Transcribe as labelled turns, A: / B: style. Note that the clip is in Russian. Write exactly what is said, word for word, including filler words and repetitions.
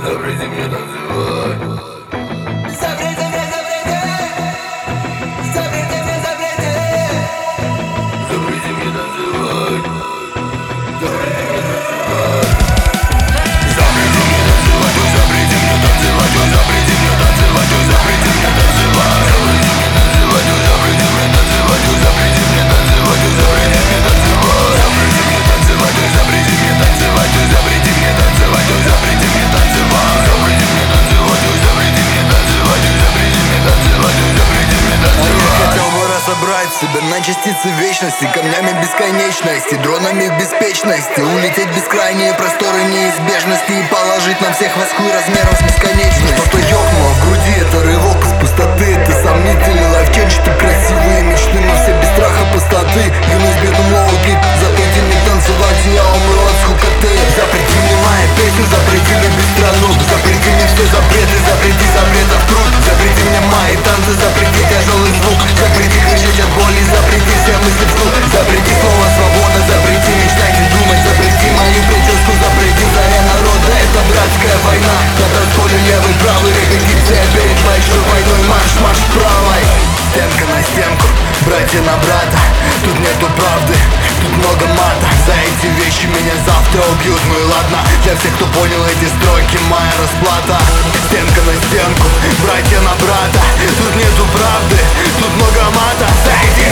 A: Запрети мне танцевать. Запрети мне, запрети. Запрети мне, запрети. Запрети мне танцевать. Запрети мне танцевать. Запрети мне танцевать, ой, запрети мне танцевать, ой, запрети мне танцевать, ой, запрети мне танцевать. Запрети мне танцевать, ой, запрети мне танцевать, ой, запрети мне танцевать, ой, запрети мне танцевать. Запрети мне танцевать, ой, запрети мне танцевать, ой, запрети мне танцевать, ой, запрети мне танцевать. Запрети мне танцевать, ой, запрети мне танцевать, ой, запрети мне танцевать, ой, запрети мне танцевать.
B: Я хотел бы разобрать себя на частицы вечности, камнями бесконечности, дронами беспечности, улететь в бескрайние просторы неизбежности и положить на всех воску размером с бесконечность. Что-то ёкнуло в груди, это рывок из пустоты, это сомнительный лайфченч, что красивые мечты, но все без страха пустоты. Юность бедом ловки, запрети мне танцевать, и я умру от скукоты. Запрети мне мои песни, запрети любить страну, запрети мне все запреты, запрети запретов труд. Запрети мне мои танцы, запрети тяжелый звук, запрети кричать от боли, запрети все мысли вслух. Запрети слово свобода, запрети мечтать и думать, запрети мою прическу, запрети заря народа. Это братская война, на танцполе левый, правый, репетиция перед большой войной. Марш, марш правой, стенка на стенку, братья на брата. Тут нету правды, тут много мата. За эти вещи меня завтра убьют, ну и ладно. Для всех, кто понял эти строки, моя расплата. Стенка на стенку, братья на брата. Тут нету правды, тут много мата. За эти